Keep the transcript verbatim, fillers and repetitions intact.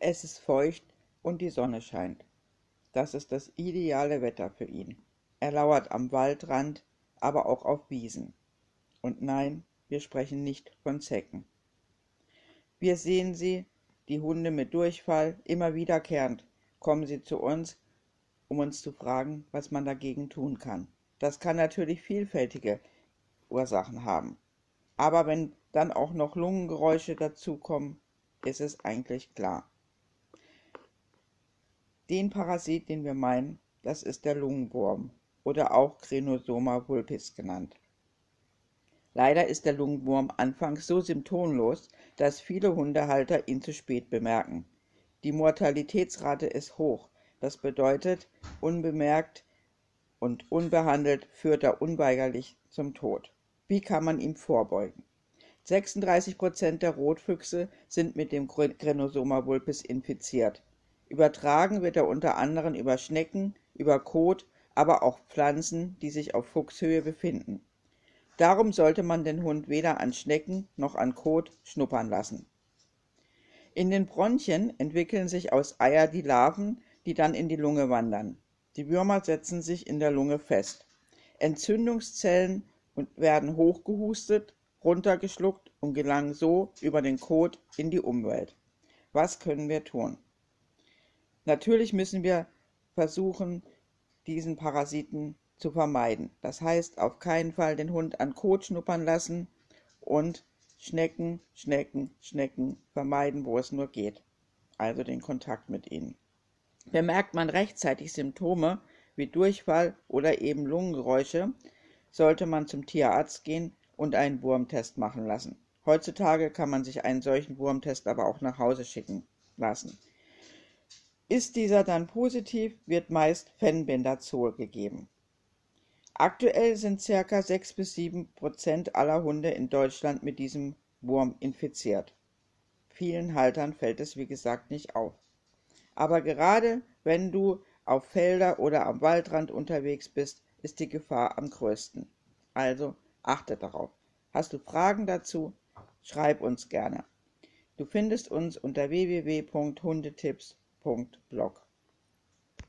Es ist feucht und die Sonne scheint. Das ist das ideale Wetter für ihn. Er lauert am Waldrand, aber auch auf Wiesen. Und nein, wir sprechen nicht von Zecken. Wir sehen sie, die Hunde mit Durchfall, immer wiederkehrend kommen sie zu uns, um uns zu fragen, was man dagegen tun kann. Das kann natürlich vielfältige Ursachen haben. Aber wenn dann auch noch Lungengeräusche dazukommen, ist es eigentlich klar. Den Parasit, den wir meinen, das ist der Lungenwurm oder auch Crenosoma vulpis genannt. Leider ist der Lungenwurm anfangs so symptomlos, dass viele Hundehalter ihn zu spät bemerken. Die Mortalitätsrate ist hoch, das bedeutet, unbemerkt und unbehandelt führt er unweigerlich zum Tod. Wie kann man ihm vorbeugen? sechsunddreißig Prozent der Rotfüchse sind mit dem Crenosoma vulpis infiziert. Übertragen wird er unter anderem über Schnecken, über Kot, aber auch Pflanzen, die sich auf Fuchshöhe befinden. Darum sollte man den Hund weder an Schnecken noch an Kot schnuppern lassen. In den Bronchien entwickeln sich aus Eier die Larven, die dann in die Lunge wandern. Die Würmer setzen sich in der Lunge fest. Entzündungszellen werden hochgehustet, runtergeschluckt und gelangen so über den Kot in die Umwelt. Was können wir tun? Natürlich müssen wir versuchen, diesen Parasiten zu vermeiden. Das heißt, auf keinen Fall den Hund an Kot schnuppern lassen und Schnecken, Schnecken, Schnecken vermeiden, wo es nur geht. Also den Kontakt mit ihnen. Bemerkt man rechtzeitig Symptome wie Durchfall oder eben Lungengeräusche, sollte man zum Tierarzt gehen und einen Wurmtest machen lassen. Heutzutage kann man sich einen solchen Wurmtest aber auch nach Hause schicken lassen. Ist dieser dann positiv, wird meist Fenbendazol gegeben. Aktuell sind ca. sechs bis sieben Prozent aller Hunde in Deutschland mit diesem Wurm infiziert. Vielen Haltern fällt es wie gesagt nicht auf. Aber gerade wenn du auf Felder oder am Waldrand unterwegs bist, ist die Gefahr am größten. Also achte darauf. Hast du Fragen dazu? Schreib uns gerne. Du findest uns unter w w w punkt hundetipps punkt blog.